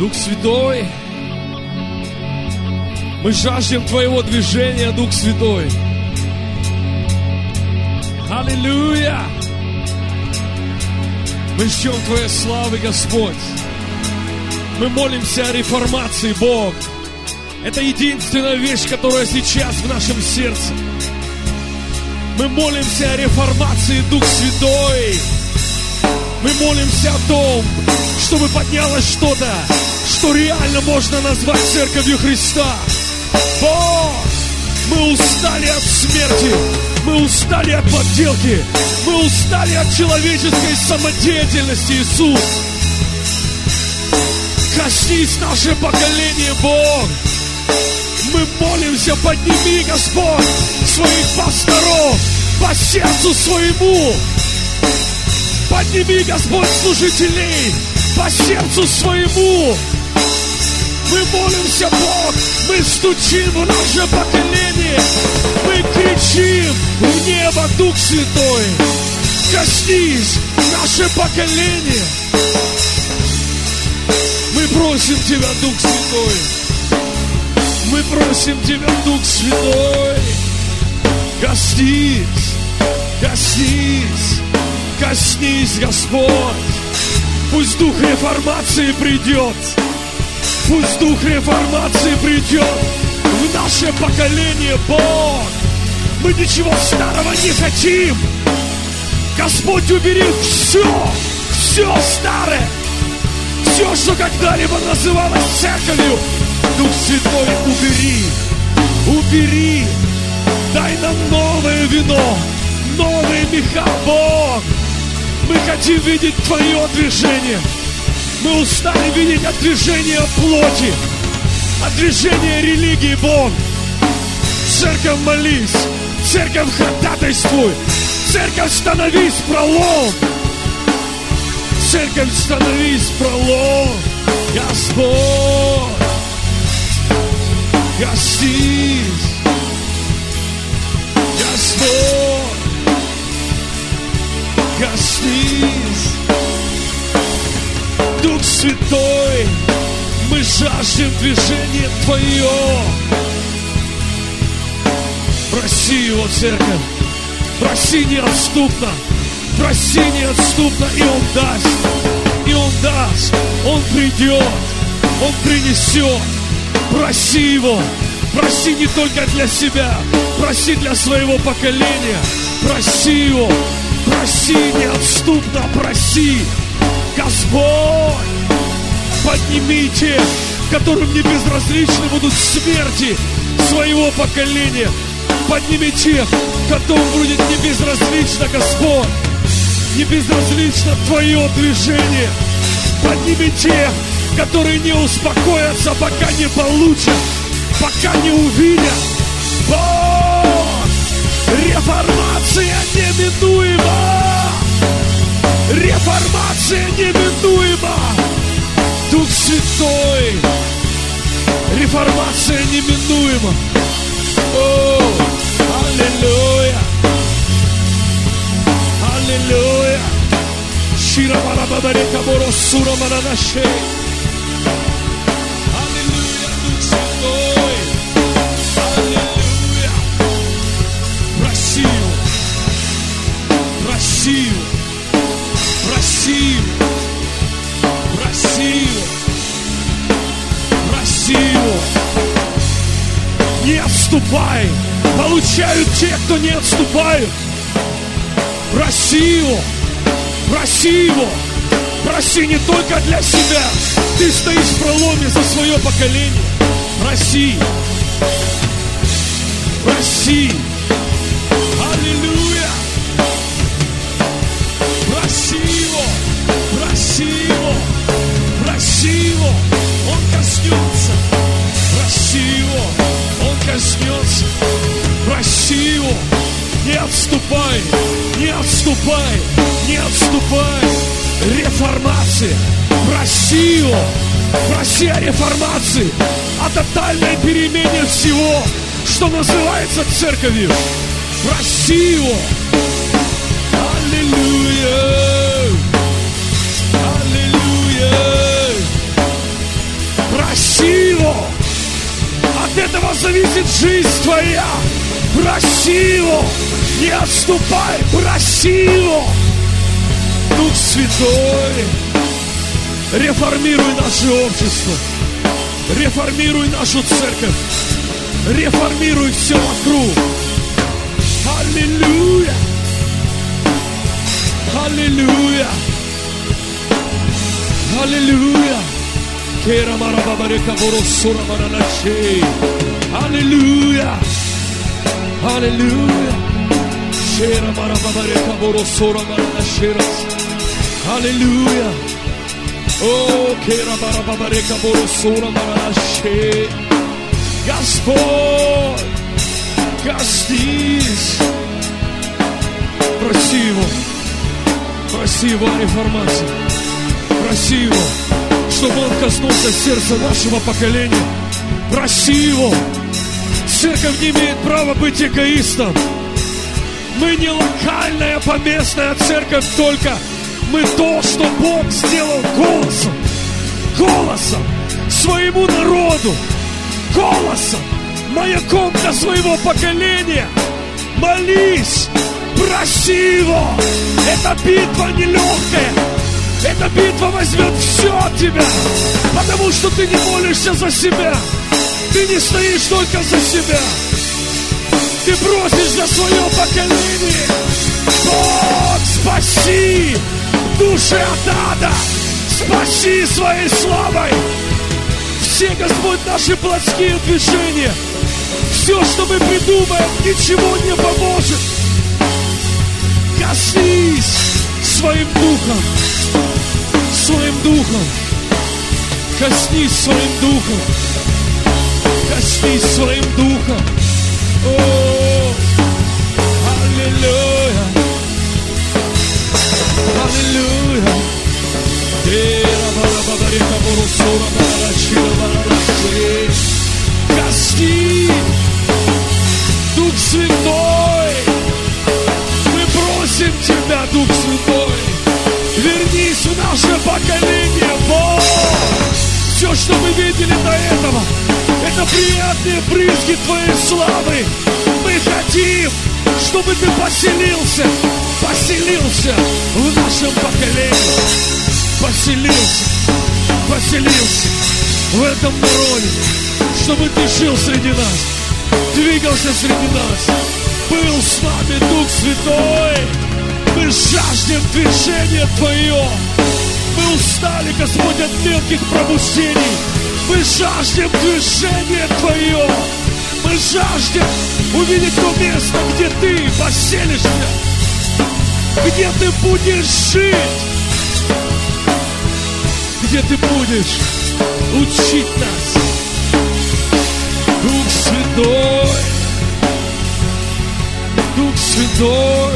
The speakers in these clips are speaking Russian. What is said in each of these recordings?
Дух Святой, мы жаждем Твоего движения, Дух Святой. Аллилуйя! Мы ждем Твоей славы, Господь. Мы молимся о реформации, Бог. Это единственная вещь, которая сейчас в нашем сердце. Мы молимся о реформации, Дух Святой. Мы молимся о том, чтобы поднялось что-то, что реально можно назвать Церковью Христа. Бог, мы устали от смерти, мы устали от подделки, мы устали от человеческой самодеятельности, Иисус. Коснись наше поколение, Бог. Мы молимся, подними, Господь, своих пасторов по сердцу своему. Подними, Господь, служителей по сердцу своему. Мы молимся, Бог, мы стучим в наше поколение. Мы кричим в небо, Дух Святой. Коснись наше поколение. Мы просим Тебя, Дух Святой. Мы просим Тебя, Дух Святой. Коснись, коснись, коснись, Господь. Пусть Дух реформации придет. Пусть Дух реформации придет в наше поколение, Бог. Мы ничего старого не хотим. Господь, убери все старое, все, что когда-либо называлось церковью. Дух Святой, убери. Дай нам новое вино, новые меха, Бог. Мы хотим видеть Твое движение. Мы устали видеть от движения плоти, от движения религии, Бог. Церковь, молись. Церковь, ходатайствуй. Церковь, становись пролом. Церковь, становись пролом. Господь, коснись. Господь, коснись. Дух Святой, мы жаждем движения Твое. Проси Его, церковь. Проси неотступно. Проси неотступно, и Он даст. И Он даст. Он придет. Он принесет. Проси Его. Проси не только для себя. Проси для своего поколения. Проси Его. Проси неотступно. Проси. Господь, подними тех, которым не безразличны будут смерти своего поколения. Подними тех, которым будет не безразлично, Господь, не безразлично Твое движение. Подними тех, которые не успокоятся, пока не получат, пока не увидят. Бог, реформация неминуема. Реформация неминуема. Дух Святой, реформация неминуема. О, аллилуйя. Аллилуйя. Шира барабарека боросура маранаше. Аллилуйя, Дух Святой. Аллилуйя. Проси Его. Проси Его. Проси Его. Проси Его. Проси Его. Не отступай. Получают те, кто не отступают. Проси Его. Проси Его. Проси не только для себя. Ты стоишь в проломе за свое поколение. Проси. Проси. Аллилуйя. Проси Его. Проси Его. Проси Его. Он коснется. Проси Его. Он коснется. Проси Его. Не отступай. Не отступай. Не отступай. Реформация. Проси Его. Проси о реформации. О тотальной перемене всего, что называется церковью. Проси Его. Аллилуйя. Аллилуйя. зависит жизнь твоя, проси Его, не отступай, проси Его. Дух Святой, реформируй наше общество, реформируй нашу церковь, реформируй все вокруг. Аллилуйя! Аллилуйя! Аллилуйя! Аллилуйя! Аллилуйя! Аллилуйя! О, Господь, коснись. Проси Его о реформации. Проси Его, чтобы Он коснулся сердца нашего поколения. Проси Его. Церковь не имеет права быть эгоистом. Мы не локальная поместная церковь только. Мы то, что Бог сделал голосом своему народу, голосом, маяком для своего поколения. Молись, проси Его. Эта битва нелегкая. Эта битва возьмет все от тебя, потому что ты не молишься за себя. Ты не стоишь только за себя. Ты просишь за свое поколение. Бог, спаси души от ада. Спаси своей славой все, Господь, наши плотские движения. Все, что мы придумаем, ничего не поможет. Коснись своим духом. Своим духом. Коснись своим духом. Коснись своим духом. О, аллилуйя. Аллилуйя. Кости, Дух Святой, мы просим Тебя, Дух Святой, вернись в наше поколение, Бог. Все, что мы видели до этого, это приятные брызги Твоей славы. Мы хотим, чтобы Ты поселился в нашем поколении. Поселился в этом народе, чтобы Ты жил среди нас, двигался среди нас, был с нами, Дух Святой. Мы жаждем движения Твое. Мы устали, Господь, от мелких пробуждений. Мы жаждем движения Твое. Мы жаждем увидеть то место, где Ты поселишься, где Ты будешь жить, где Ты будешь учить нас. Дух Святой, Дух Святой,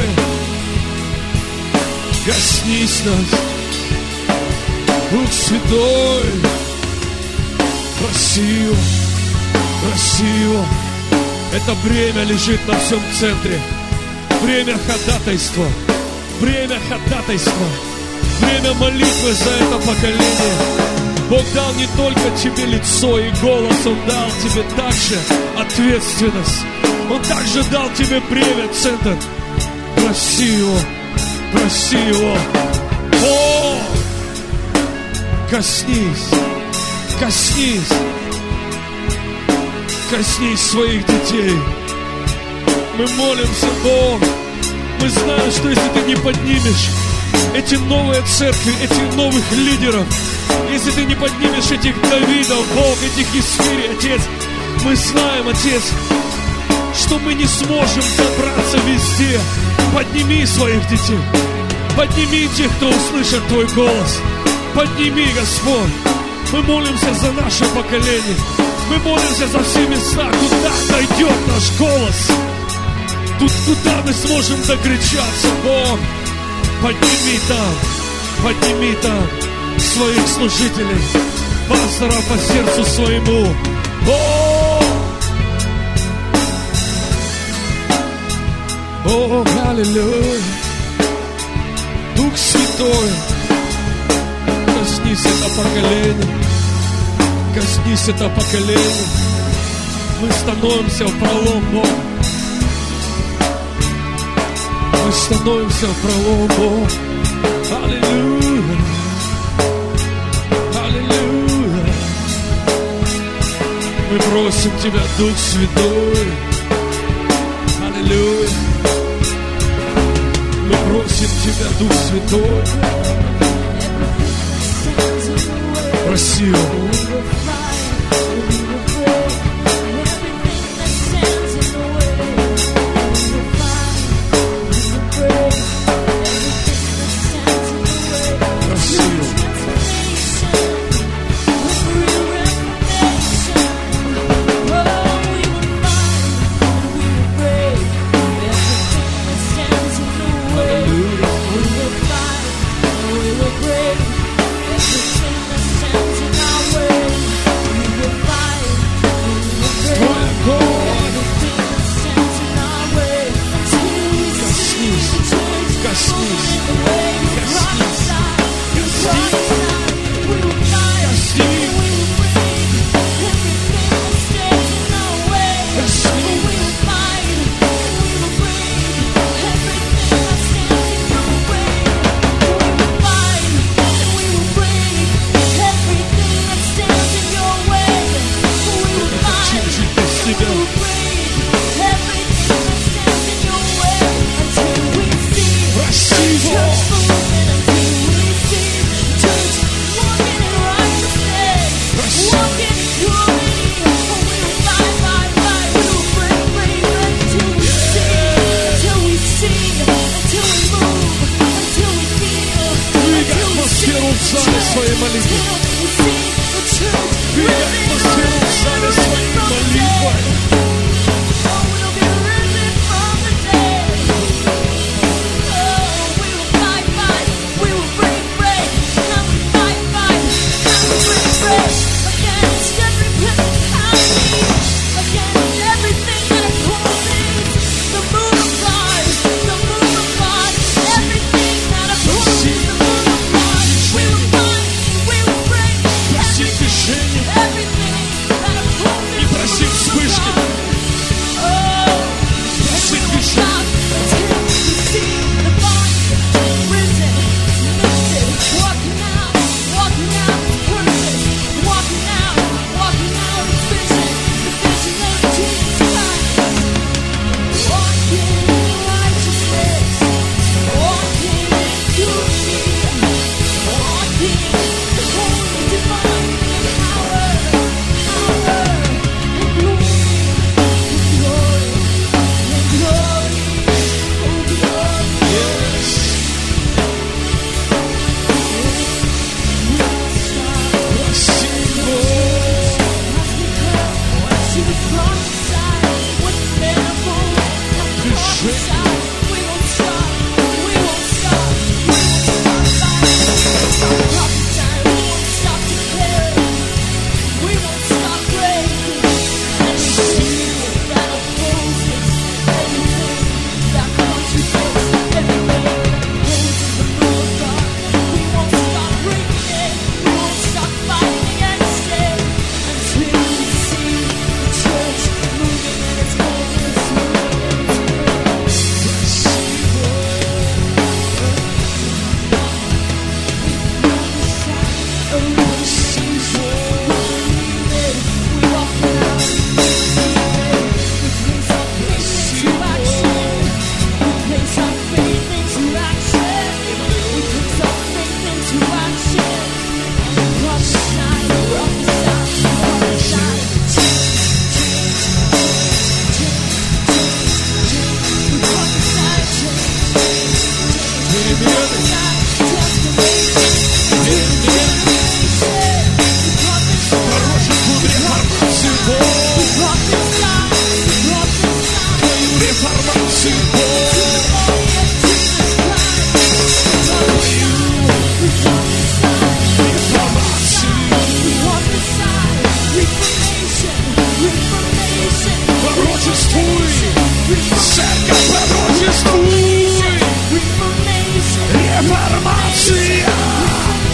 коснись нас. Дух Святой, проси Его. Это бремя лежит на всем центре. Бремя ходатайства. Время молитвы за это поколение. Бог дал не только тебе лицо и голос, Он дал тебе также ответственность. Он также дал тебе бремя, центр. Проси Его. О, коснись своих детей. Мы молимся, Бог. Мы знаем, что если Ты не поднимешь эти новые церкви, этих новых лидеров, если Ты не поднимешь этих Давидов, Бог, этих Исфирий, Отец, мы знаем, Отец, что мы не сможем добраться везде. Подними своих детей. Подними тех, кто услышит Твой голос. Подними, Господь. Мы молимся за наше поколение. Мы молимся за все места, куда дойдет наш голос. Тут, куда мы сможем докричаться, Бог. Подними там своих служителей, пасторов по сердцу своему. О, аллилуйя. Дух Святой, коснись это поколение. Мы становимся в пролом, Бог. Мы становимся в пролом, Бог. Аллилуйя. Аллилуйя. Мы просим Тебя, Дух Святой. Аллилуйя. Мы просим Тебя, Дух Святой. Проси Его.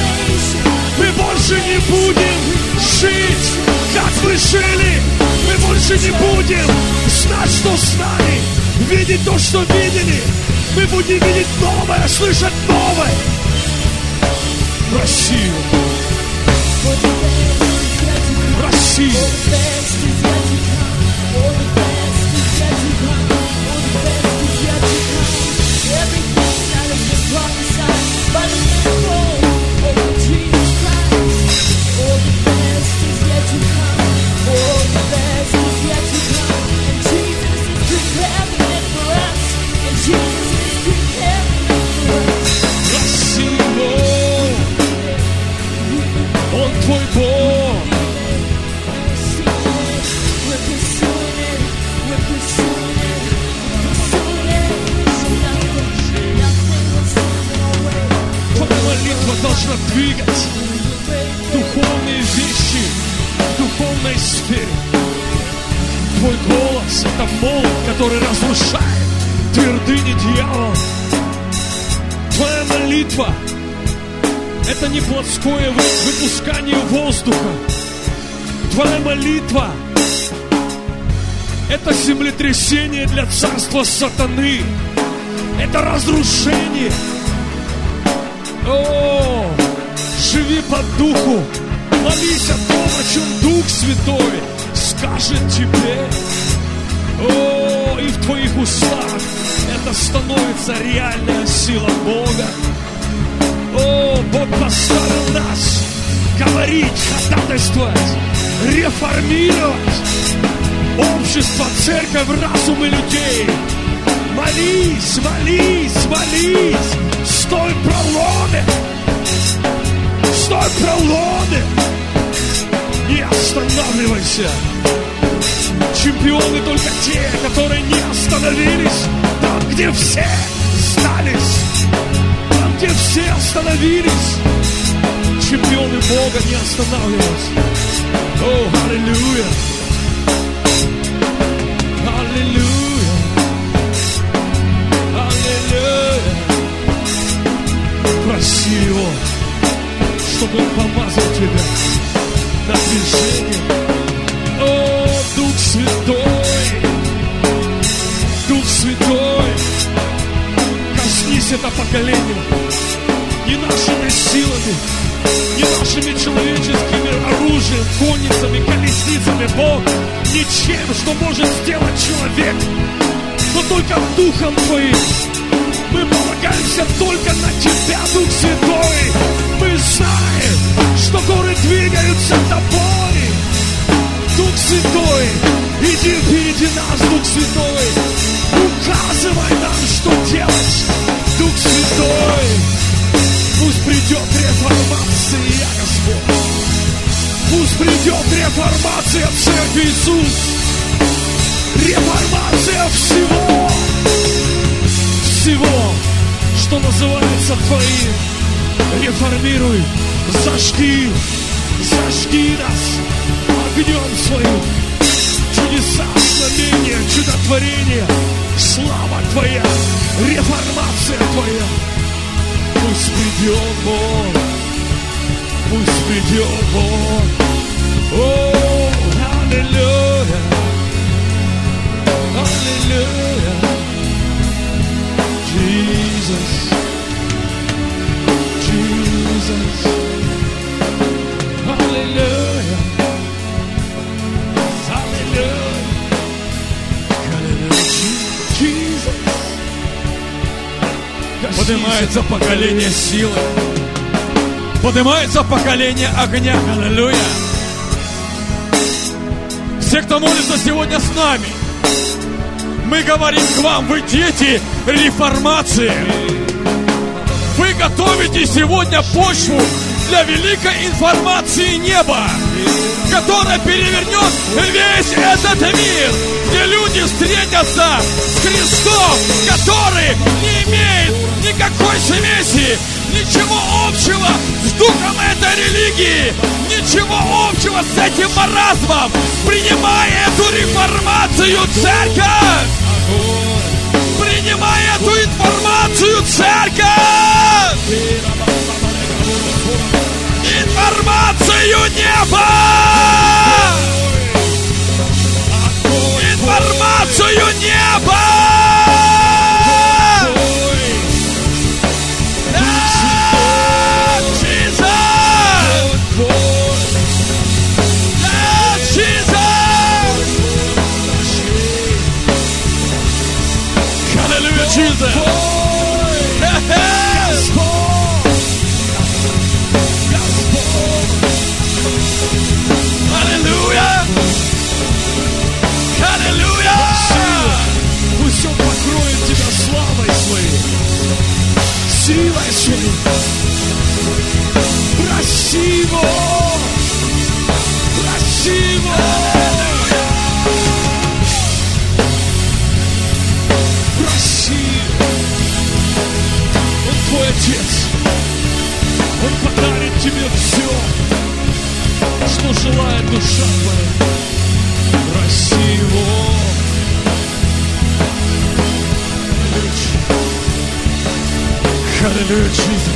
жили, мы больше не будем знать, что с нами, видеть то, что видели. Мы будем видеть новое, слышать новое. Россию. Россию. Он твой Бог. Твоя молитва должна двигать духовные вещи в духовной сфере. Твой голос — это молот, который разрушает твердыни дьявола. Твоя молитва — это не плотское выпускание воздуха. Твоя молитва — это землетрясение для царства сатаны. Это разрушение. О, живи по духу. Молись о том, о чем Дух Святой скажет тебе. О, и в твоих устах это становится реальная сила Бога. О, Бог поставил нас говорить, ходатайствовать, реформировать общество, церковь, разум и людей. Молись, молись, молись. Стой в проломе. Стой в проломе. Не останавливайся. Чемпионы только те, которые не остановились там, где все сдались. Там, где все остановились. Чемпионы Бога не останавливаются. О, аллилуйя. Аллилуйя. Аллилуйя. Проси Его, чтобы Он помазал тебя на движение. О, Дух Святой, Дух Святой, коснись это поколение не нашими силами, не нашими человеческими оружием, конницами, колесницами, Бог, ничем, что может сделать человек, но только Духом Твоим. Мы полагаемся только на Тебя, Дух Святой. Мы знаем, что горы двигаются тобой. Дух Святой, иди впереди нас, Дух Святой. Указывай нам, что делать, Дух Святой. Пусть придет реформация, Господь. Пусть придет реформация в Церкви Иисус. Реформация всего, что называется Твоим. Реформируй, зажги нас огнем Своим. Чудеса, знамения, чудотворения, слава Твоя, реформация Твоя. Пусть придет Бог, пусть придет Бог. О, аллилуйя, аллилуйя. Jesus, Jesus, Hallelujah, Hallelujah, Hallelujah, Jesus. Поднимается поколение силы, поднимается поколение огня. Аллилуйя. Все, кто молится сегодня с нами, мы говорим к вам, вы дети реформации. Вы готовите сегодня почву для великой информации неба, которая перевернет весь этот мир, где люди встретятся с Христом, который не имеет никакой смеси, ничего общего с духом этой религии, ничего общего с этим маразмом. Принимай эту реформацию, церковь! Принимай эту информацию, церковь! Информацию неба! душа твоя, проси Его. Аллилуйя, Иисус.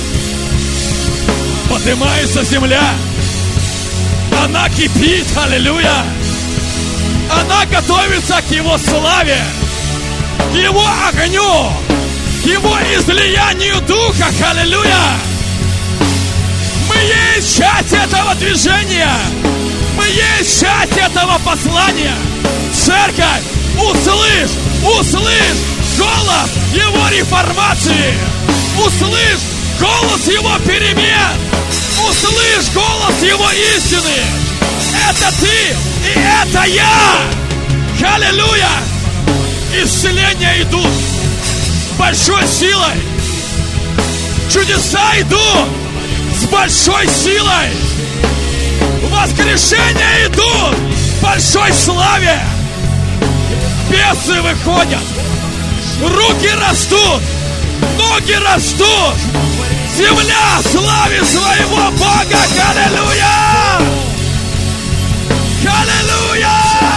Поднимается земля. Она кипит, аллилуйя. Она готовится к Его славе, к Его огню, к Его излиянию Духа, аллилуйя. Мы есть часть этого движения. Мы есть часть этого послания. Церковь, услышь голос Его реформации. Услышь голос Его перемен. Услышь голос Его истины. Это ты и это я. Аллилуйя. Исцеления идут с большой силой. Чудеса идут с большой силой. Воскрешения идут в большой славе. Бесы выходят. Руки растут. Ноги растут. Земля славит своего Бога. Аллилуйя! Аллилуйя!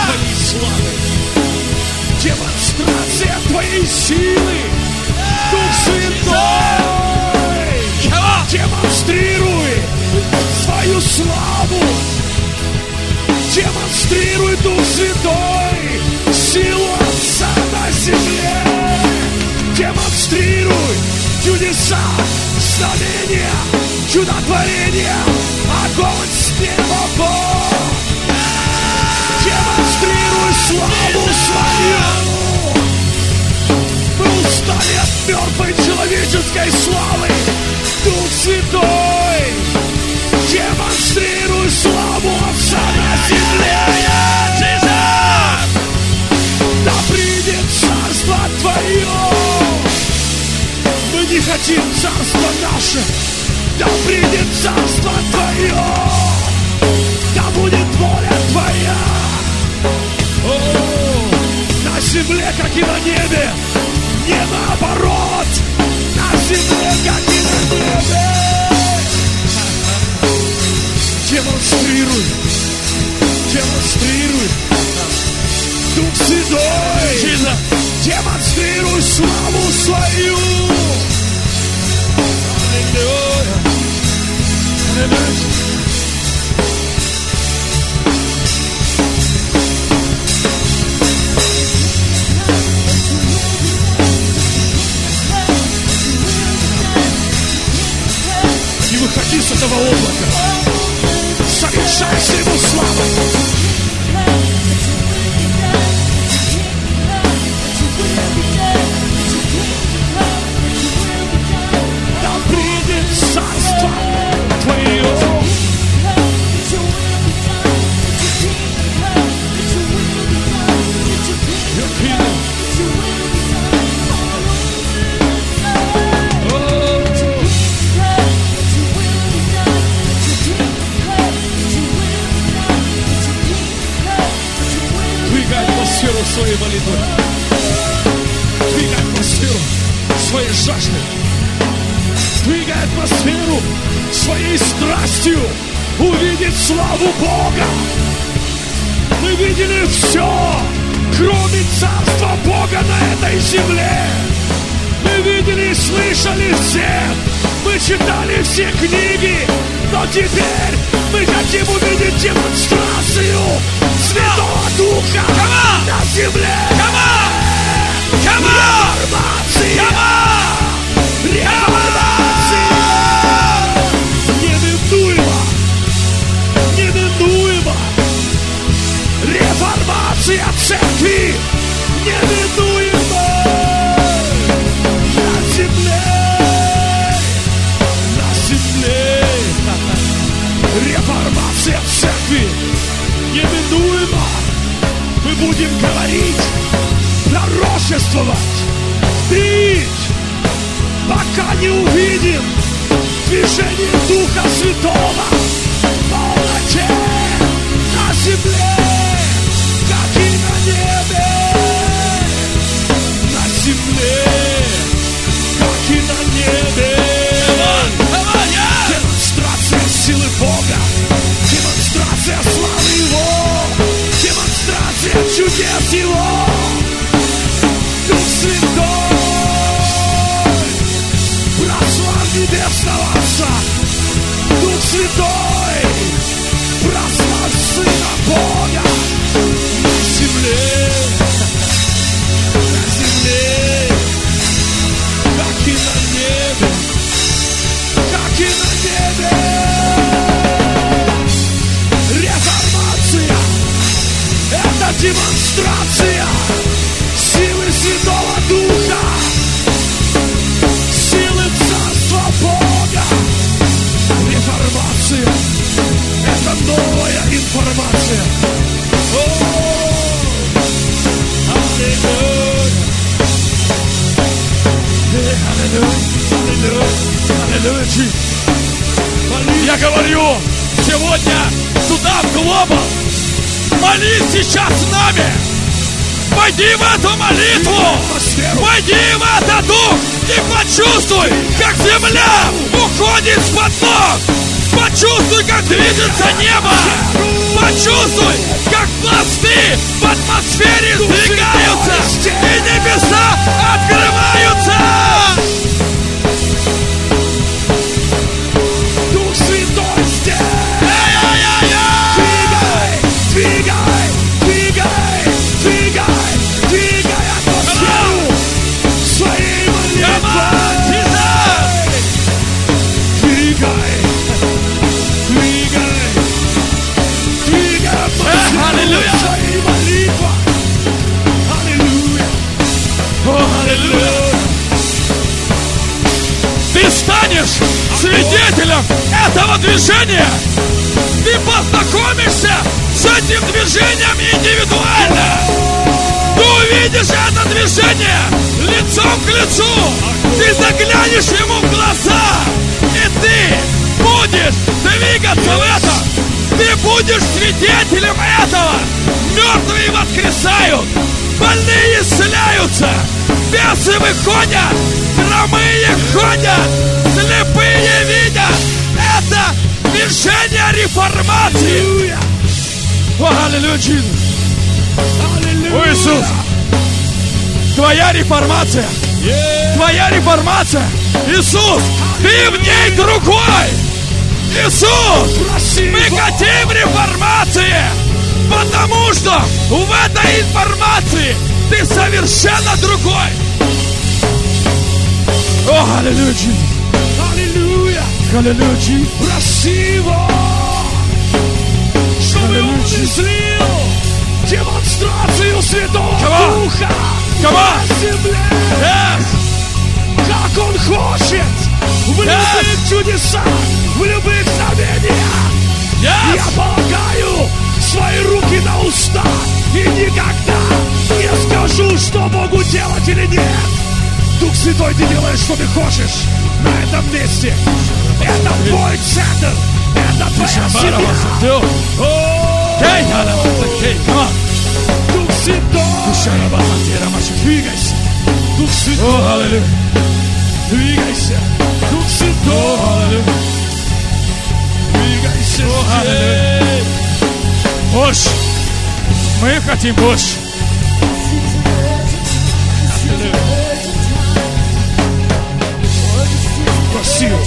Демонстрация твоей силы. Дух Святой. Демонстрируй свою славу. Демонстрируй, Дух Святой, силу Отца на земле. Демонстрируй чудеса, знамения, чудотворения, огонь с неба, Бог. Демонстрируй славу свою. Мы устали от мертвой человеческой славы. Дух Святой, демонстрируй славу Отца на земле. Да придет царство Твое. Мы не хотим царство наше. Да придет царство Твое. Да будет воля Твоя. На земле, как и на небе. Не наоборот. На земле, как и на небе. Демонстрируй. Дух Святой. Демонстрируй славу свою. Аллилуйя. Аллилуйя. Не выходи с этого облака. Совершай всему славу. Да придет царство Твое. Своей молитвой. Двигай атмосферу своей жаждой. Двигай атмосферу своей страстью увидеть славу Бога. Мы видели все, кроме царства Бога на этой земле. Мы видели и слышали все. Мы читали все книги. Но теперь мы хотим увидеть демонстрацию Святого Духа на земле. Реформация! Неминуемо! Реформация церкви! Неминуемо! На земле! Реформация церкви неминуема. Мы будем говорить, пророчествовать, пить, пока не увидим движение Духа Святого в полноте на земле, как и на небе. На земле, как и на небе. Демонстрация силы Бога, демонстрация славы всего. Дух Святой, прославь Небесного Отца. Дух Святой, прославь Сына Бога на земле, как и на небе, как и на небе. Реформация — это демонстрация силы Святого Духа, силы Царства Бога. Реформация — это новая информация. О, аллилуйя, аллилуйя, аллилуйя. Я говорю сегодня туда, в Глобал. Молись сейчас с нами. Войди в эту молитву. Войди в этот дух и почувствуй, как земля уходит из-под ног. Почувствуй, как движется небо. Почувствуй, как пласты в атмосфере сдвигаются и небеса открываются. Дух Святой здесь. Двигай, двигай, двигай, двигай атмосферу своей молитвой. Двигай, двигай, двигай атмосферу своей молитвой. Аллилуйя. О, аллилуйя. Ты станешь свидетелем этого движения. Ты познакомишься с этим движением индивидуально. Ты увидишь это движение лицом к лицу. Ты заглянешь ему в глаза, и ты будешь двигаться в этом. Ты будешь свидетелем этого. Мертвые воскресают, больные исцеляются, бесы выходят, хромые ходят, слепые видят. Это движение реформации. О, аллилуйя, Иисус. О, Иисус. Твоя реформация. Твоя реформация. Иисус, ты в ней другой. Иисус, мы хотим реформации, потому что в этой информации ты совершенно другой. О, аллилуйя, Иисус. Аллилуйя. Аллилуйя. Проси его, чтобы он излил демонстрацию Святого Духа на земле. Как он хочет, в любых чудесах, в любых знамениях. Я полагаю свои руки на уста и никогда не скажу, что могу делать или нет. Дух Святой, ты делаешь, что ты хочешь на этом месте. Это твой центр. Это твоя семья. Дух Святой, двигайся. Дух Святой, двигайся. Дух Святой, двигайся. Больше. Мы хотим больше. Проси.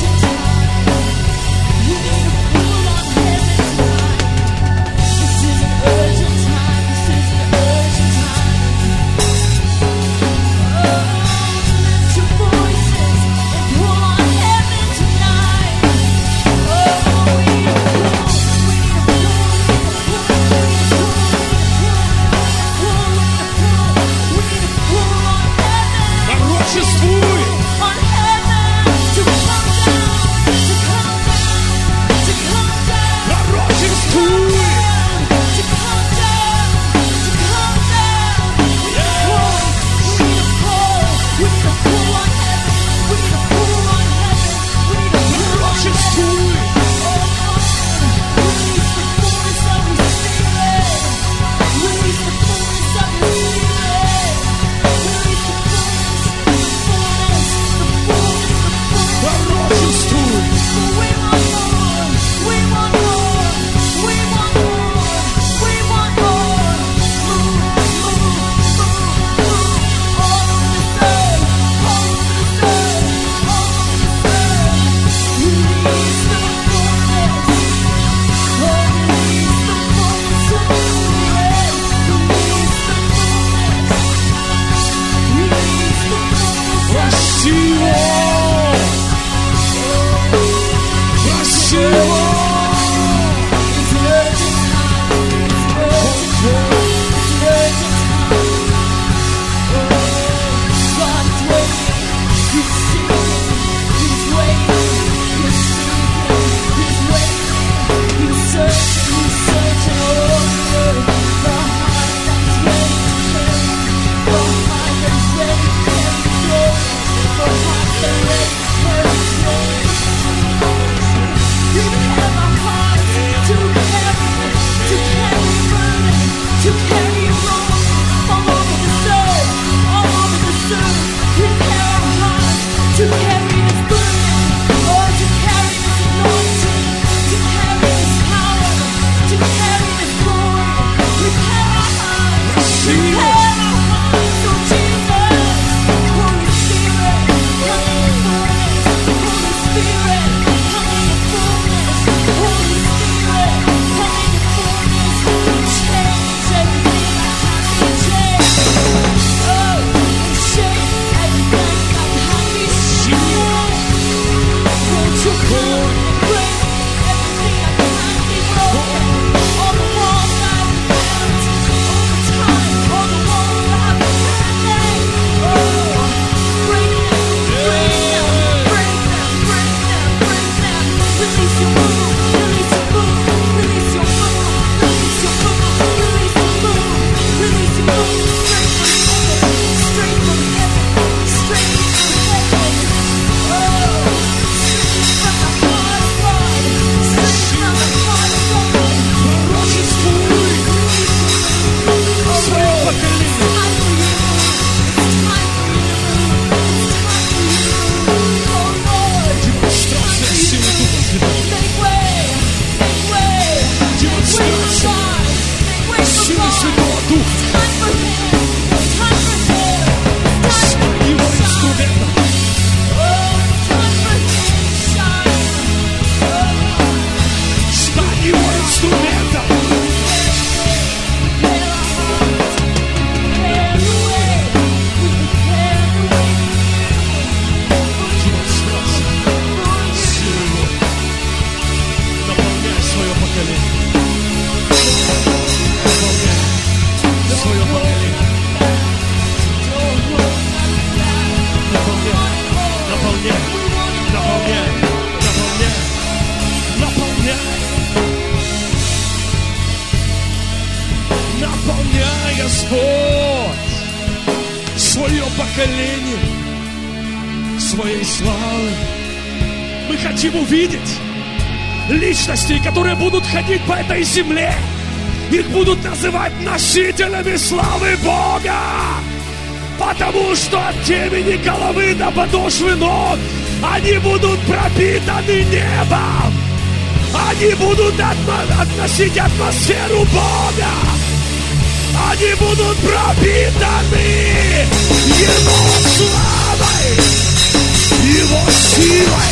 Наполняй, Господь, свое поколение своей славы. Мы хотим увидеть личностей, которые будут ходить по этой земле. Их будут называть носителями славы Бога, потому что от темени головы до подошвы ног они будут пропитаны небом. Они будут относить атмосферу Бога. Они будут пропитаны Его славой, Его силой.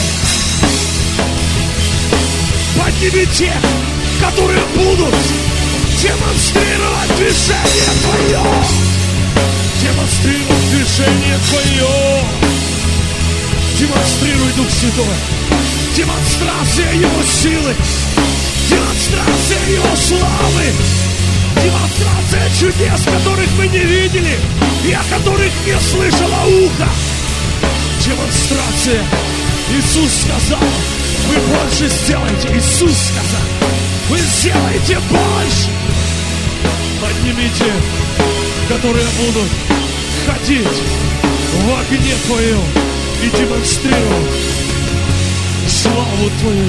Подними тех, которые будут демонстрировать движение Твое. Демонстрировать движение Твое. Демонстрируй, Дух Святой. Демонстрация Его силы. Демонстрация Его славы. Демонстрация чудес, которых мы не видели и о которых не слышало ухо. Демонстрация. Иисус сказал, вы больше сделаете. Иисус сказал, вы сделаете больше. Поднимите, которые будут ходить в огне Твоем и демонстрировать славу Твою.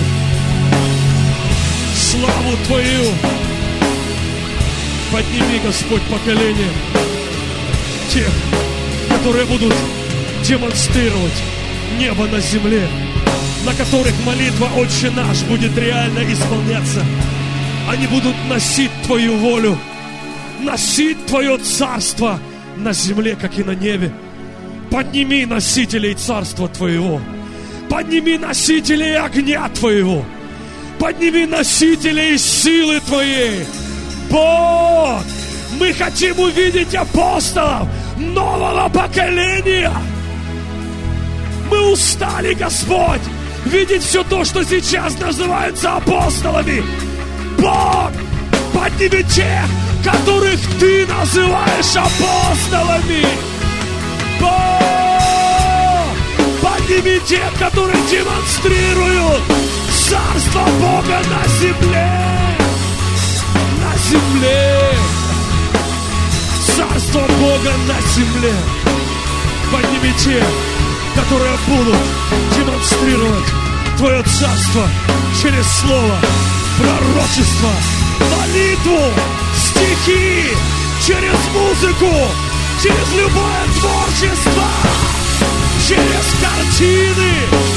Славу Твою. Подними, Господь, поколение тех, которые будут демонстрировать небо на земле, на которых молитва «Отче наш» будет реально исполняться. Они будут носить Твою волю, носить Твое царство на земле, как и на небе. Подними носителей царства Твоего. Подними носителей огня Твоего. Подними носителей силы Твоей. Бог, мы хотим увидеть апостолов нового поколения. Мы устали, Господь, видеть все то, что сейчас называется апостолами. Бог, подними тех, которых Ты называешь апостолами. Бог, подними тех, которые демонстрируют царство Бога на земле. На земле. Царство Бога на земле. Подними тех, которые будут демонстрировать Твое царство через слово, пророчество, молитву, стихи, через музыку, через любое творчество, через картины,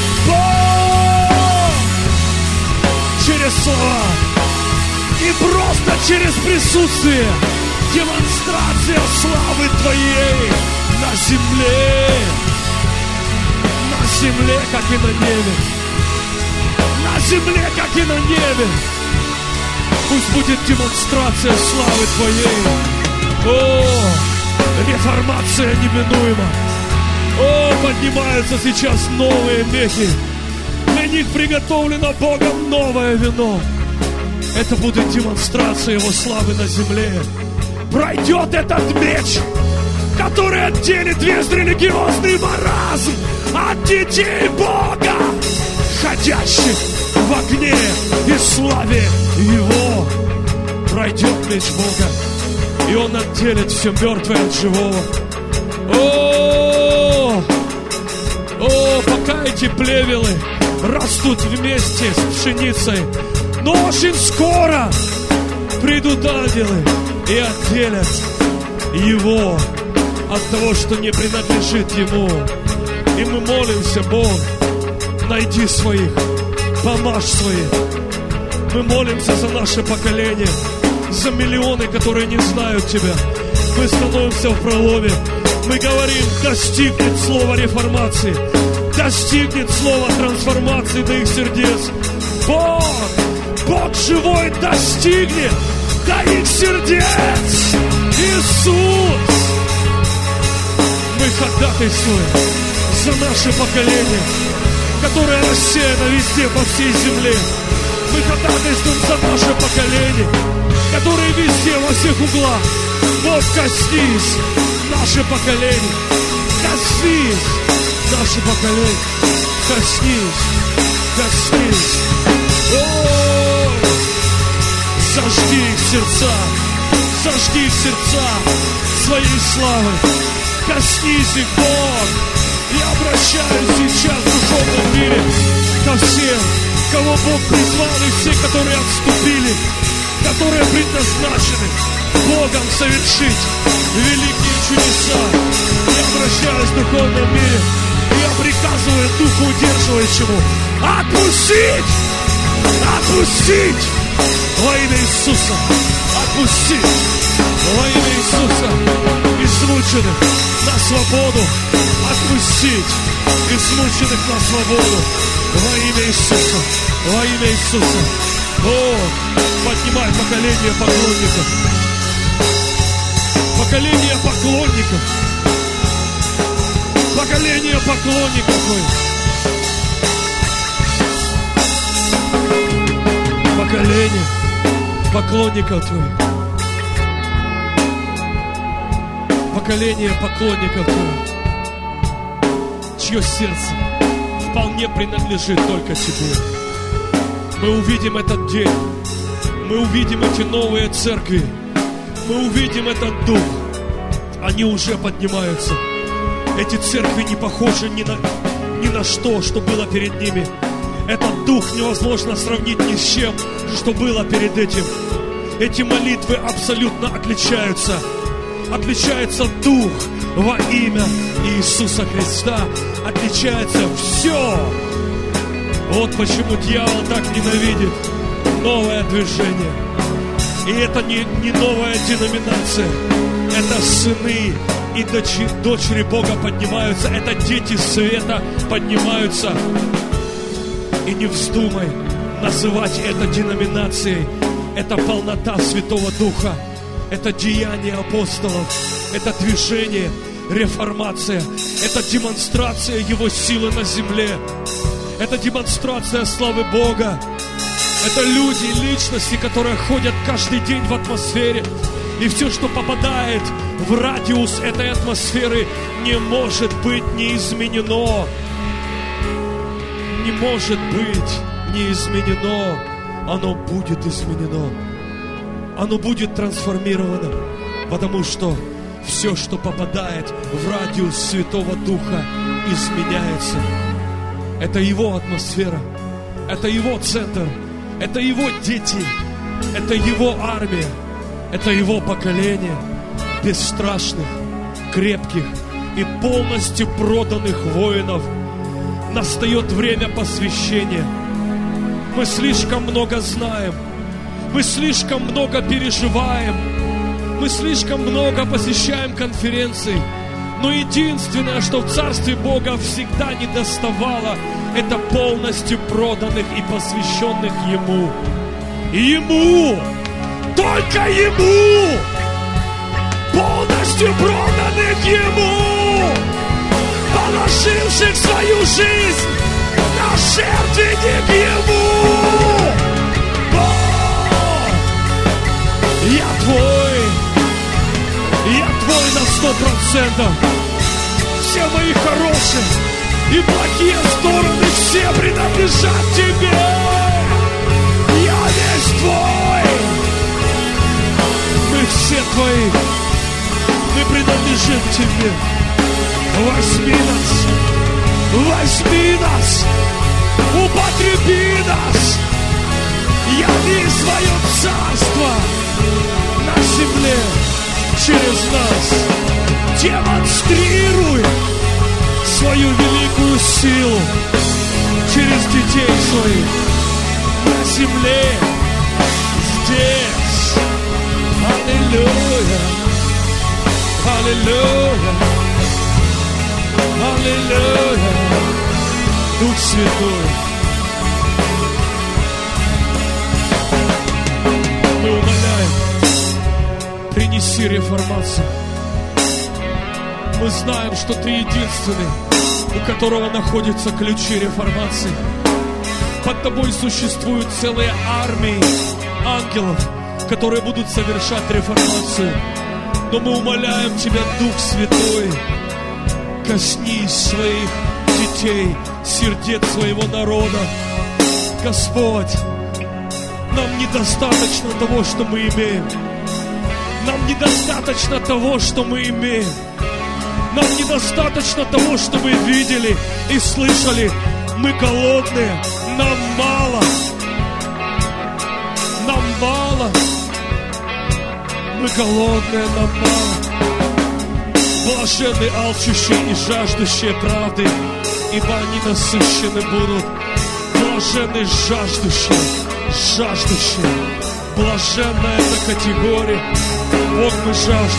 Бог, через слова и просто через присутствие, демонстрация славы Твоей на земле. На земле, как и на небе. На земле, как и на небе. Пусть будет демонстрация славы Твоей. О, реформация неминуема. О, поднимаются сейчас новые мехи. Для них приготовлено Богом новое вино. Это будет демонстрация Его славы на земле. Пройдет этот меч, который отделит весь религиозный маразм от детей Бога, ходящих в огне и славе Его. Пройдет меч Бога, и Он отделит все мертвое от живого. О, пока эти плевелы растут вместе с пшеницей, но очень скоро придут ангелы и отделят его от того, что не принадлежит Ему. И мы молимся, Бог, найди своих, помажь своих. Мы молимся за наше поколение, за миллионы, которые не знают Тебя. Мы становимся в проломе. Мы говорим, достигнет слово реформации, достигнет слово трансформации до их сердец. Бог живой достигнет до их сердец. Иисус, мы ходатайствуем за наше поколение, которое рассеяно везде, по всей земле. Мы ходатайствуем за наше поколение, которое везде, во всех углах. Бог, коснись наше поколение. Коснись наше поколение. Коснись, коснись, Зажги их сердца, зажги их сердца своей славой. Коснись их, Бог. Я обращаюсь сейчас в духовном мире ко всем, кого Бог призвал, и все, которые отступили, которые предназначены Богом совершить великие чудеса. Я обращаюсь в духовном мире, и я приказываю Духу Удерживающему отпустить! Отпустить! Во имя Иисуса! Отпустить! Во имя Иисуса! Измученных на свободу! Отпустить! Измученных на свободу! Во имя Иисуса! Во имя Иисуса! О, поднимай поколение поклонников! Поколение поклонников! Поколение поклонников! Поколение поклонников Твоих. Поколение поклонников Твоих, чье сердце вполне принадлежит только Тебе. Мы увидим этот день, мы увидим эти новые церкви, мы увидим этот дух. Они уже поднимаются. Эти церкви не похожи ни на что, что было перед ними. Этот дух невозможно сравнить ни с чем, что было перед этим. Эти молитвы абсолютно отличаются. Отличается дух во имя Иисуса Христа. Отличается все. Вот почему дьявол так ненавидит новое движение. И это не новая деноминация. Это сыны и дочери Бога поднимаются. Это дети света поднимаются. И не вздумай называть это деноминацией. Это полнота Святого Духа. Это деяние апостолов. Это движение, реформация. Это демонстрация Его силы на земле. Это демонстрация славы Бога. Это люди, личности, которые ходят каждый день в атмосфере. И все, что попадает в радиус этой атмосферы, не может быть не изменено. Не может быть не изменено. Оно будет изменено. Оно будет трансформировано. Потому что все, что попадает в радиус Святого Духа, изменяется. Это Его атмосфера. Это Его центр. Это Его дети. Это Его армия. Это Его поколение. Бесстрашных, крепких и полностью проданных воинов. Настает время посвящения. Мы слишком много знаем. Мы слишком много переживаем. Мы слишком много посещаем конференций. Но единственное, что в Царстве Бога всегда недоставало, это полностью проданных и посвященных Ему. И Ему, только Ему, полностью проданных Ему, положивших свою жизнь на жертвенник Ему. Я Твой на 100%. Все мои хорошие и плохие стороны все принадлежат Тебе. Я весь Твой. Мы все Твои. Мы принадлежим Тебе. Возьми нас, употреби нас. Яви свое царство на земле через нас. Демонстрируй свою великую силу через детей своих на земле, здесь. Аллилуйя, аллилуйя, аллилуйя. Дух Святой, мы умоляем, принеси реформацию. Мы знаем, что Ты единственный, у которого находятся ключи реформации. Под Тобой существуют целые армии ангелов, которые будут совершать реформацию. Но мы умоляем Тебя, Дух Святой, коснись своих детей, сердец своего народа. Господь, Нам недостаточно того, что мы имеем. Нам недостаточно того, что мы имеем. Нам недостаточно того, что мы видели и слышали. Мы голодные, нам мало. Нам мало. Мы голодные, нам мало. Блаженны алчущие и жаждущие правды, ибо они насыщены будут. Блаженны жаждущие. Блаженная эта категория. Бог, мы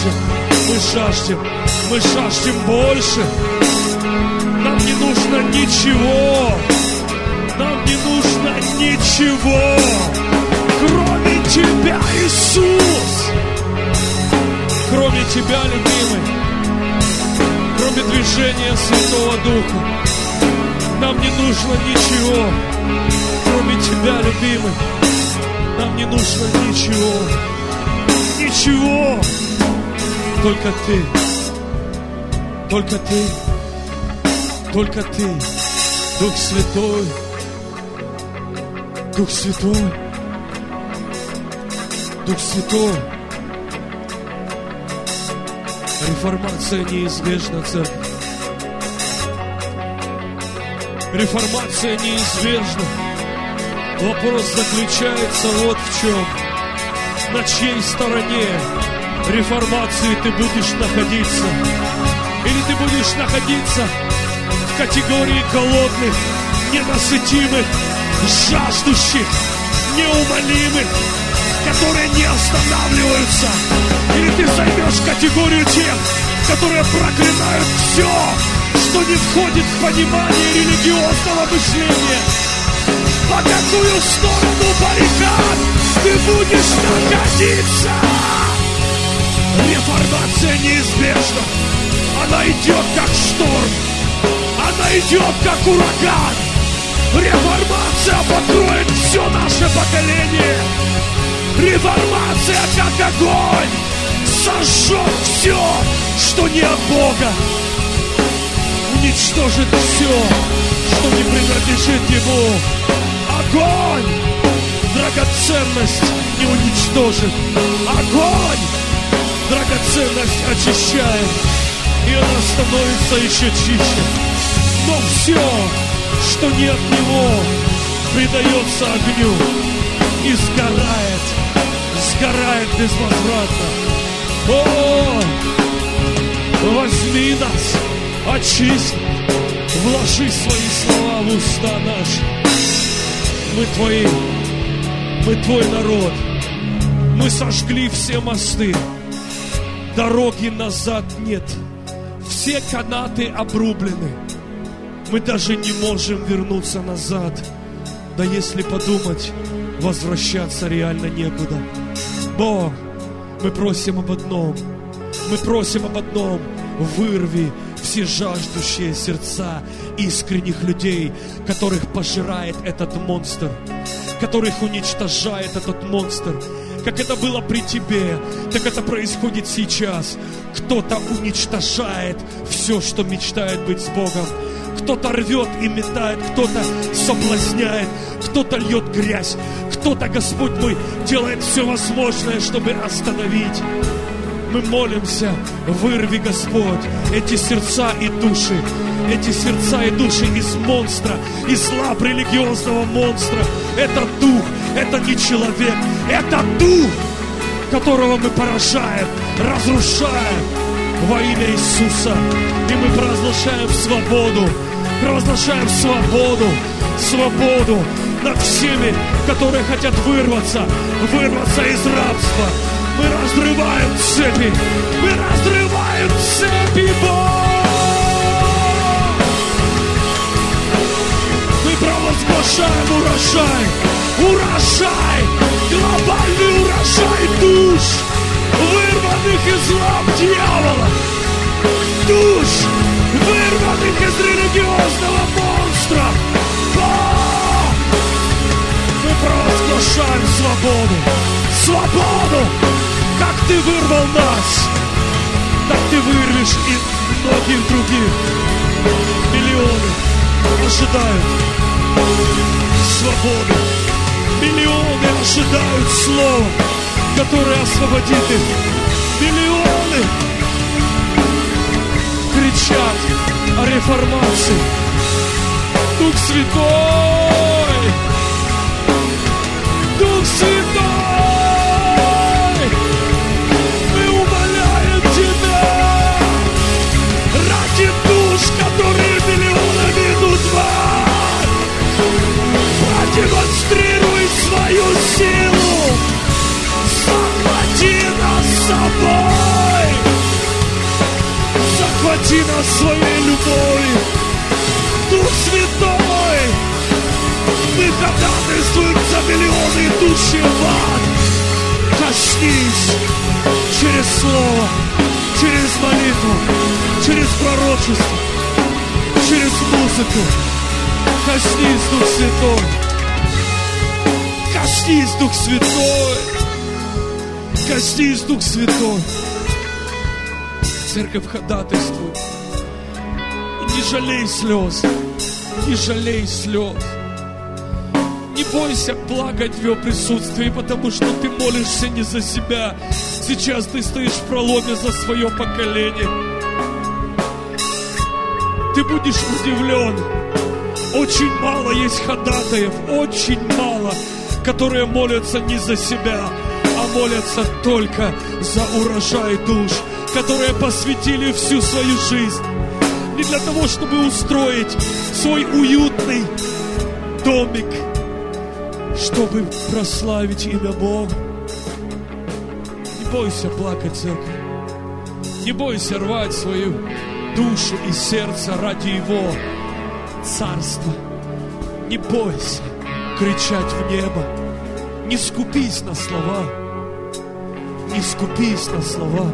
жаждем больше. Нам не нужно ничего. Нам не нужно ничего, кроме Тебя, Иисус. Кроме Тебя, любимый. Кроме движения Святого Духа. Нам не нужно ничего, кроме Тебя, любимый. Нам не нужно ничего. Ничего. Только Ты. Только Ты. Только Ты. Дух Святой. Дух Святой. Дух Святой. Реформация неизбежна, церковь. Реформация неизбежна. Вопрос заключается вот в чем. На чьей стороне реформации ты будешь находиться? Или ты будешь находиться в категории голодных, ненасытимых, жаждущих, неумолимых, которые не останавливаются? Или ты займешь категорию тех, которые проклинают все, что не входит в понимание религиозного мышления? По какую сторону баррикад ты будешь находиться? Реформация неизбежна. Она идет как шторм. Она идет как ураган. Реформация покроет все наше поколение. Реформация как огонь сожжет все, что не от Бога. Уничтожит все, что не принадлежит Ему. Огонь! Драгоценность не уничтожит. Огонь! Драгоценность очищает. И она становится еще чище. Но все, что не от Него, предается огню и сгорает. Сгорает безвозвратно. О! Возьми нас, очисти, вложи свои слова в уста наши. Мы Твои, мы Твой народ. Мы сожгли все мосты. Дороги назад нет. Все канаты обрублены. Мы даже не можем вернуться назад. Да если подумать, возвращаться реально некуда. Бог, мы просим об одном. Мы просим об одном. Вырви все жаждущие сердца искренних людей, которых пожирает этот монстр, которых уничтожает этот монстр. Как это было при тебе, так это происходит сейчас. Кто-то уничтожает все, что мечтает быть с Богом. Кто-то рвет и метает, кто-то соблазняет, кто-то льет грязь, кто-то, Господь мой, делает все возможное, чтобы остановить. Мы молимся, вырви, Господь, эти сердца и души из монстра, из лап религиозного монстра. Это дух, это не человек, это дух, которого мы поражаем, разрушаем во имя Иисуса. И мы провозглашаем свободу над всеми, которые хотят вырваться из рабства. Мы разрываем цепи, Бог! Мы провозглашаем урожай, глобальный урожай душ, вырванных из лап дьявола, душ, вырванных из религиозного монстра. Мы провозглашаем свободу, как Ты вырвал нас, так Ты вырвешь и многих других. Миллионы ожидают свободы. Миллионы ожидают слова, которое освободит их. Миллионы кричат о реформации. Дух Святой! Дух Святой! Мы умоляем Тебя ради душ, которые миллионами идут в ад. Продемонстрируй свою силу. Захвати нас собой. Захвати нас своей любовью. Дух Святой, мы ходатайствуем за миллионы идущие в ад. Коснись через слово, через молитву, через пророчество, через музыку. Коснись, Дух Святой. Коснись, Дух Святой. Коснись, Дух Святой. Церковь ходатайствует. И не жалей слез. Не жалей слез. Не бойся плакать в Его присутствии, потому что ты молишься не за себя. Сейчас ты стоишь в проломе за свое поколение. Ты будешь удивлен. Очень мало есть ходатаев, очень мало, которые молятся не за себя, а молятся только за урожай душ, которые посвятили всю свою жизнь. Не для того, чтобы устроить свой уютный домик, чтобы прославить имя Бога. Не бойся плакать, церковь. Не бойся рвать свою душу и сердце ради Его царства. Не бойся кричать в небо. Не скупись на слова. Не скупись на слова.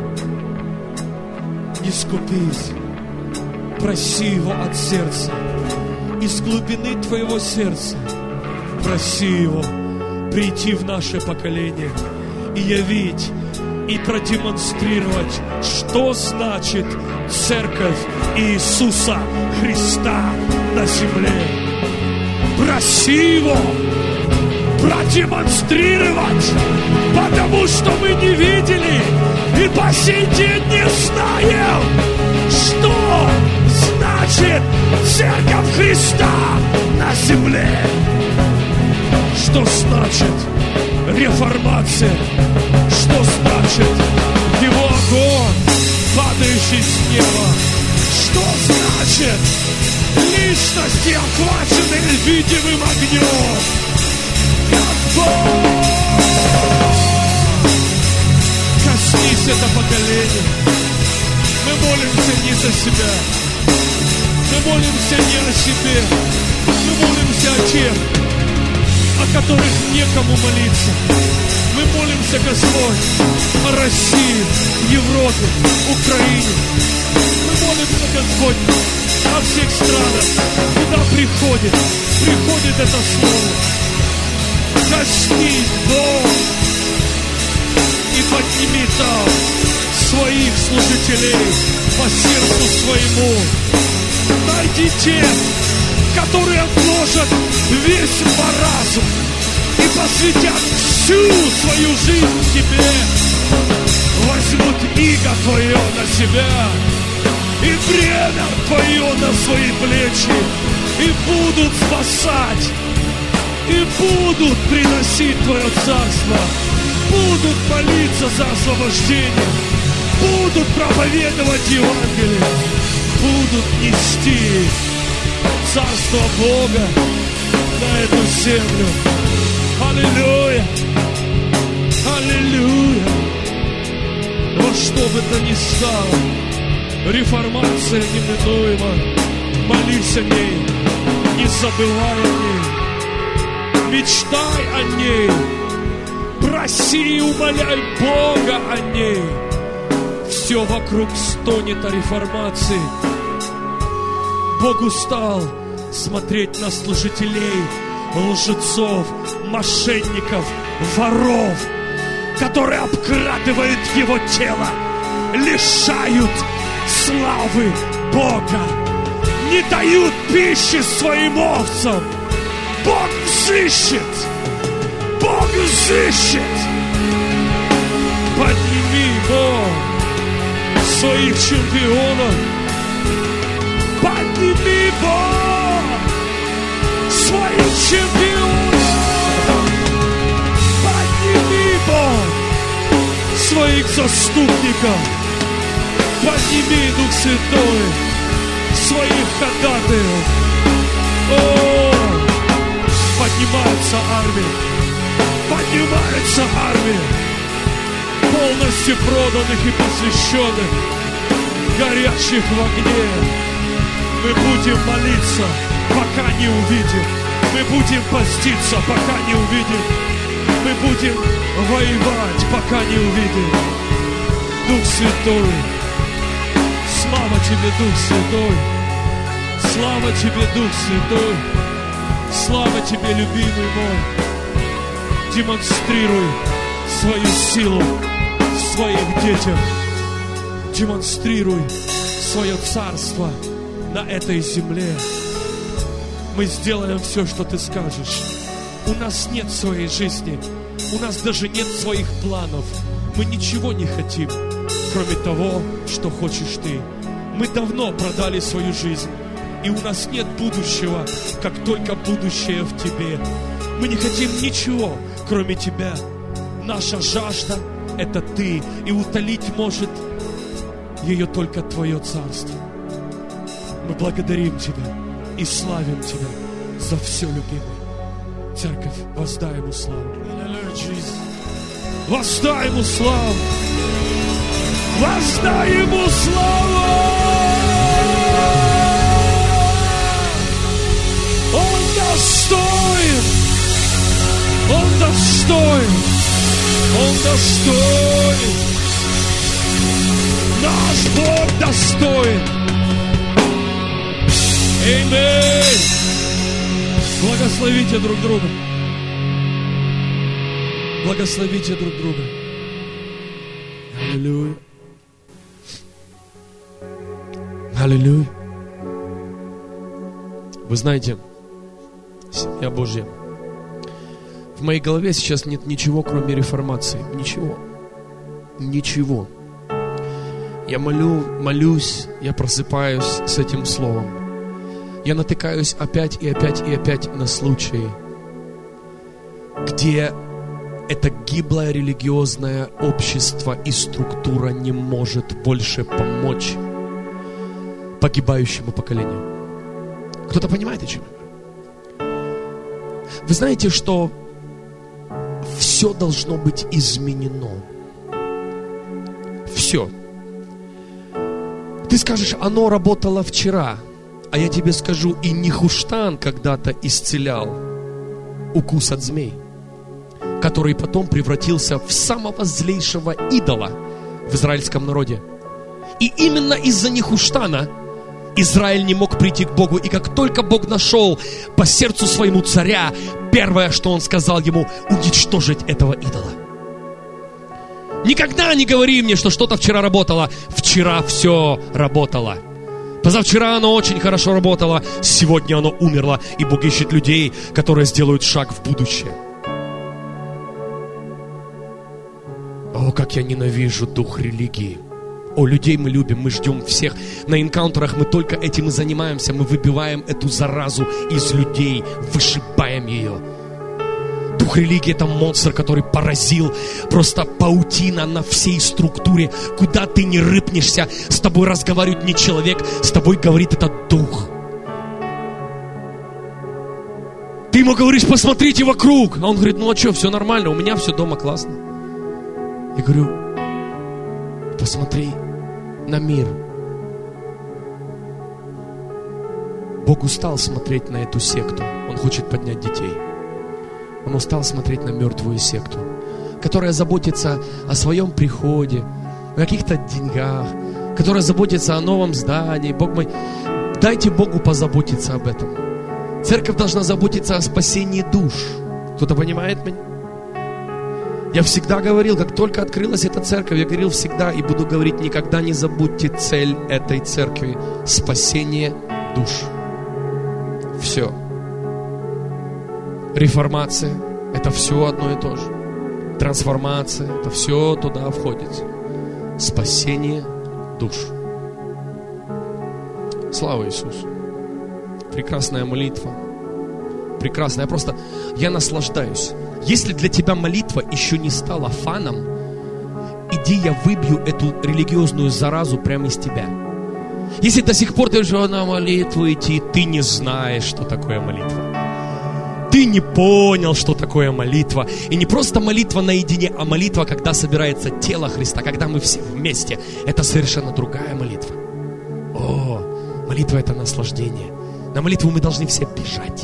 Не скупись. Проси Его от сердца. Из глубины твоего сердца проси Его прийти в наше поколение и явить, и продемонстрировать, что значит Церковь Иисуса Христа на земле. Проси Его продемонстрировать, потому что мы не видели и по сей день не знаем, что значит Церковь Христа на земле. Что значит реформация? Что значит Его огонь, падающий с неба? Что значит личности, охваченные видимым огнем? Как Бог! Коснись это поколение. Мы молимся не за себя. Мы молимся не о себе. Мы молимся о тех, о которых некому молиться. Мы молимся, Господь, о России, Европе, Украине. Мы молимся, Господь, о всех странах, куда приходит это слово. Коснись, Бог, и подними там своих служителей по сердцу своему. Найди тех, которые отложат весь маразм и посвятят всю свою жизнь Тебе, возьмут иго Твое на себя и бремя Твое на свои плечи, и будут спасать, и будут приносить Твое царство, будут молиться за освобождение, будут проповедовать Евангелие, будут нести Царство Бога на эту землю. Аллилуйя! Аллилуйя! Во что бы то ни стало, реформация неминуема. Молись о ней, не забывай о ней, мечтай о ней, проси и умоляй Бога о ней. Все вокруг стонет о реформации. Бог устал смотреть на служителей, лжецов, мошенников, воров, которые обкрадывают Его тело, лишают славы Бога, не дают пищи своим овцам. Бог взыщет не взыщет. Подними, Бог, своих чемпионов. Подними, Бог, своих чемпионов. Подними, Бог, своих заступников. Подними, Дух Святой, своих ходатаев. О, поднимается армия. Поднимается армия. Полностью проданных и посвященных, горящих в огне. Мы будем молиться, пока не увидим. Мы будем поститься, пока не увидим. Мы будем воевать, пока не увидим. Дух Святой, слава Тебе, Дух Святой. Слава Тебе, Дух Святой. Слава Тебе, любимый мой. Демонстрируй свою силу в своих детях. Демонстрируй свое царство на этой земле. Мы сделаем все, что Ты скажешь. У нас нет своей жизни. У нас даже нет своих планов. Мы ничего не хотим, кроме того, что хочешь Ты. Мы давно продали свою жизнь. И у нас нет будущего, как только будущее в Тебе. Мы не хотим ничего, кроме Тебя. Наша жажда – это Ты. И утолить может ее только Твое Царство. Мы благодарим Тебя и славим Тебя за все, любимый. Церковь, воздай Ему славу. Воздай Ему славу. Воздай Ему славу. Он достоин. Он достоин. Он достоин. Наш Бог достоин. Аминь. Благословите друг друга. Благословите друг друга. Аллилуйя. Аллилуйя. Вы знаете, семья Божья, в моей голове сейчас нет ничего, кроме реформации. Ничего. Ничего. Я молюсь, я просыпаюсь с этим словом. Я натыкаюсь опять и опять и опять на случаи, где это гиблое религиозное общество и структура не может больше помочь погибающему поколению. Кто-то понимает, о чем я говорю? Вы знаете, что все должно быть изменено. Все. Ты скажешь, оно работало вчера. А я тебе скажу, и Нехуштан когда-то исцелял укус от змей, который потом превратился в самого злейшего идола в израильском народе. И именно из-за Нехуштана Израиль не мог прийти к Богу. И как только Бог нашел по сердцу своему царя, первое, что он сказал ему, уничтожить этого идола. Никогда не говори мне, что что-то вчера работало. Вчера все работало. Позавчера оно очень хорошо работало. Сегодня оно умерло. И Бог ищет людей, которые сделают шаг в будущее. О, как я ненавижу дух религии. О, людей мы любим, мы ждем всех. На энкаунтерах мы только этим и занимаемся. Мы выбиваем эту заразу из людей, вышибаем ее. Дух религии – это монстр, который поразил. Просто паутина на всей структуре. Куда ты не рыпнешься, с тобой разговаривает не человек, с тобой говорит этот дух. Ты ему говоришь, посмотрите вокруг. А он говорит, ну а что, все нормально, у меня все дома классно. Я говорю, посмотри на мир. Бог устал смотреть на эту секту. Он хочет поднять детей. Он устал смотреть на мертвую секту, которая заботится о своем приходе, о каких-то деньгах, которая заботится о новом здании. Бог мой, дайте Богу позаботиться об этом. Церковь должна заботиться о спасении душ. Кто-то понимает меня? Я всегда говорил, как только открылась эта церковь, я говорил всегда и буду говорить, никогда не забудьте цель этой церкви – спасение душ. Все. Реформация – это все одно и то же. Трансформация, это все туда входит. Спасение душ. Слава Иисусу. Прекрасная молитва. Прекрасная. Я наслаждаюсь. Если для тебя молитва еще не стала фаном, иди, я выбью эту религиозную заразу прямо из тебя. Если до сих пор ты уже на молитву идти, ты не знаешь, что такое молитва. Ты не понял, что такое молитва. И не просто молитва наедине, а молитва, когда собирается тело Христа, когда мы все вместе. Это совершенно другая молитва. О, молитва — это наслаждение. На молитву мы должны все бежать.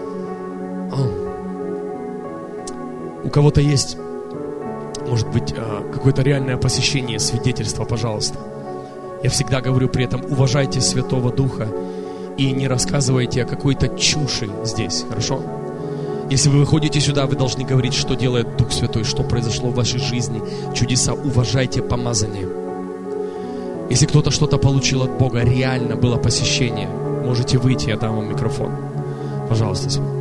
У кого-то есть, может быть, какое-то реальное посещение, свидетельство, пожалуйста. Я всегда говорю при этом: уважайте Святого Духа и не рассказывайте о какой-то чуши здесь, хорошо? Если вы выходите сюда, вы должны говорить, что делает Дух Святой, что произошло в вашей жизни, чудеса. Уважайте помазание. Если кто-то что-то получил от Бога, реально было посещение, можете выйти, я дам вам микрофон. Пожалуйста, Святой.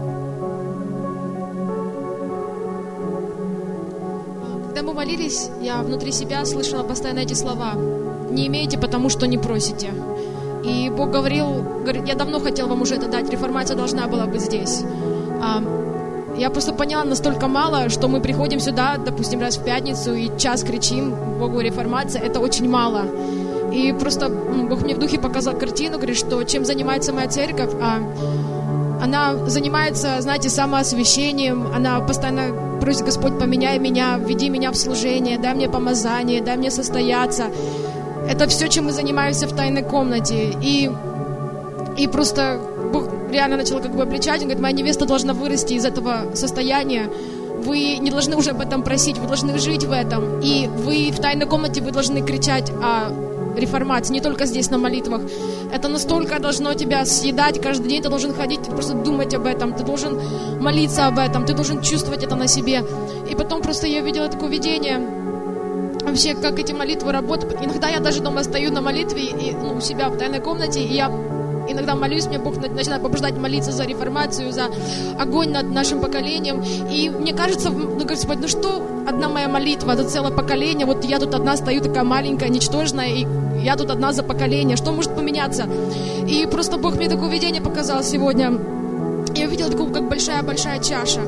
Когда мы молились, я внутри себя слышала постоянно эти слова: не имеете, потому что не просите. И Бог говорит, я давно хотел вам уже это дать, реформация должна была быть здесь. Я просто поняла настолько мало, что мы приходим сюда, допустим, раз в пятницу и час кричим Богу реформация, это очень мало. И просто Бог мне в духе показал картину, говорит, что чем занимается моя церковь, она занимается, знаете, самоосвящением, она постоянно просит: Господь, поменяй меня, введи меня в служение, дай мне помазание, дай мне состояться. Это все, чем мы занимаемся в тайной комнате. И просто Бог реально начал обличать. Он говорит: моя невеста должна вырасти из этого состояния. Вы не должны уже об этом просить, вы должны жить в этом. И вы в тайной комнате, вы должны кричать о реформации, не только здесь на молитвах. Это настолько должно тебя съедать каждый день. Ты должен ходить, просто думать об этом, ты должен молиться об этом, ты должен чувствовать это на себе. И потом просто я увидела такое видение, вообще, как эти молитвы работают. Иногда я даже дома стою на молитве и, у себя в тайной комнате, и я иногда молюсь, мне Бог начинает побуждать молиться за реформацию, за огонь над нашим поколением. И мне кажется, Господь, что одна моя молитва за целое поколение, вот я тут одна стою, такая маленькая, ничтожная, и я тут одна за поколение, что может поменяться? И просто Бог мне такое видение показал сегодня. Я увидела такую, как большая-большая чаша.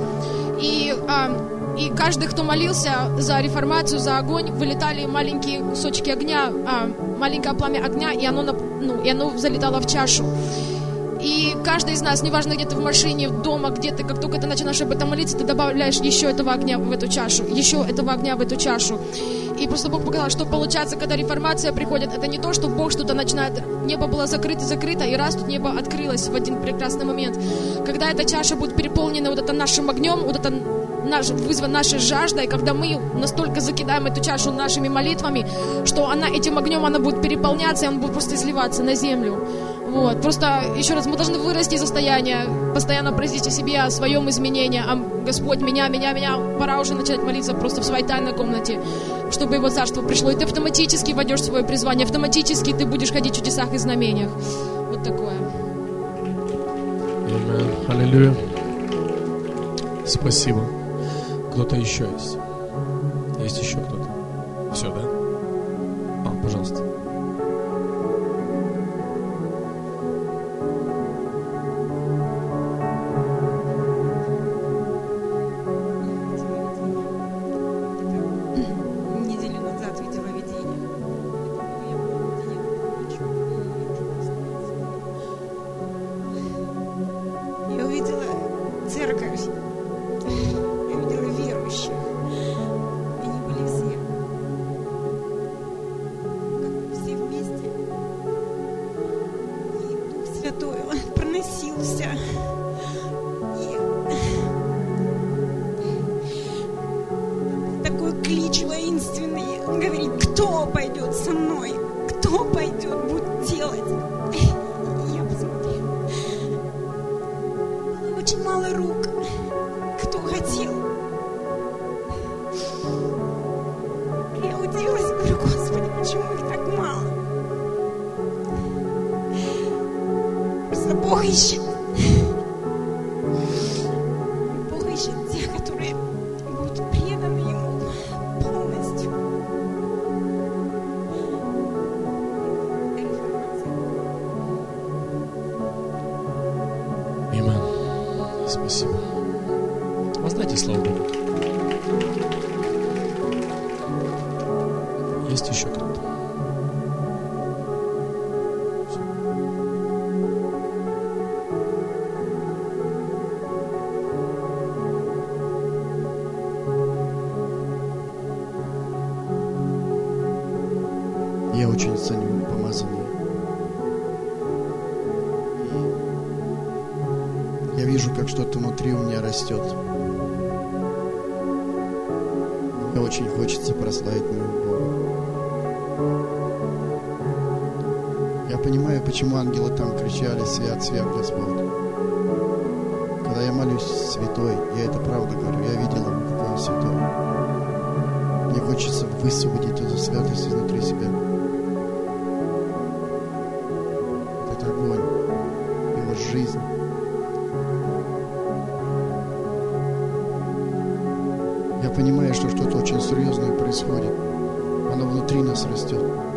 И каждый, кто молился за реформацию, за огонь, вылетали маленькие кусочки огня, маленькое пламя огня, и оно залетало в чашу. И каждый из нас, неважно, где ты в машине, дома, где ты, как только ты начинаешь об этом молиться, ты добавляешь еще этого огня в эту чашу, еще этого огня в эту чашу. И просто Бог показал, что получается, когда реформация приходит, это не то, что Бог что-то начинает, небо было закрыто, и раз тут небо открылось в один прекрасный момент. Когда эта чаша будет переполнена вот это нашим огнем, вот это вызвана нашей жаждой, когда мы настолько закидаем эту чашу нашими молитвами, что она этим огнем, она будет переполняться, и он будет просто изливаться на землю. Вот. Просто, еще раз, мы должны вырасти из состояния, постоянно просить о себе, о своем изменении. Господь, меня, пора уже начать молиться просто в своей тайной комнате, чтобы Его Царство пришло. И ты автоматически войдешь в свое призвание, автоматически ты будешь ходить в чудесах и знамениях. Вот такое. Аллилуйя. Спасибо. Кто-то еще есть? Есть еще кто-то? Все, да? Пожалуйста. Неделю назад видела видение. Я увидела церковь. Я видела верующих. Они были все. Все вместе. И Дух Святой, Он проносился. И такой клич воинственный. Он говорит: кто пойдет со мной? Кто пойдет, будет делать? Я посмотрела. Было очень мало рук. Кто хотел? Я удивилась, говорю: Господи, почему их так мало? Просто Бог ищет. Бог ищет тех, Спасибо. Воздайте славу Богу. Есть еще кто-то? Я очень ценю помазание. И я вижу, как что-то внутри у меня растет. Мне очень хочется прославить моего Бога. Я понимаю, почему ангелы там кричали: «Свят, свят Господь». Когда я молюсь: «Святой», я это правда говорю, я видел его, какой он святой. Мне хочется высвободить эту святость изнутри себя. Этот огонь, его жизнь. Я понимаю, что что-то очень серьезное происходит. Оно внутри нас растет.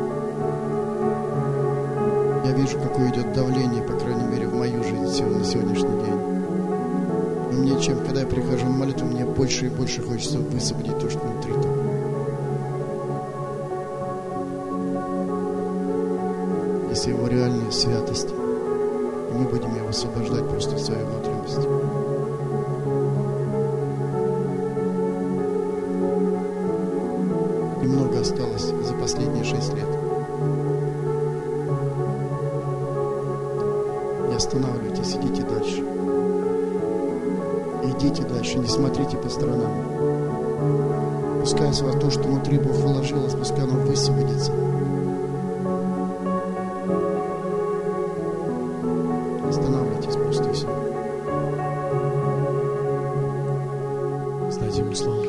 Я вижу, какое идет давление, по крайней мере, в мою жизнь на сегодняшний день. И мне, когда я прихожу на молитву, мне больше и больше хочется высвободить то, что внутри там. Если его реальная святость, и мы будем его освобождать просто в своей внутренности. Немного осталось за последние 6 лет. Не останавливайтесь, идите дальше. Идите дальше, не смотрите по сторонам. Пускай с вас то, что внутри Бог вложил, пускай оно высвободится. Останавливайтесь просто и все. Сдайте ему славу.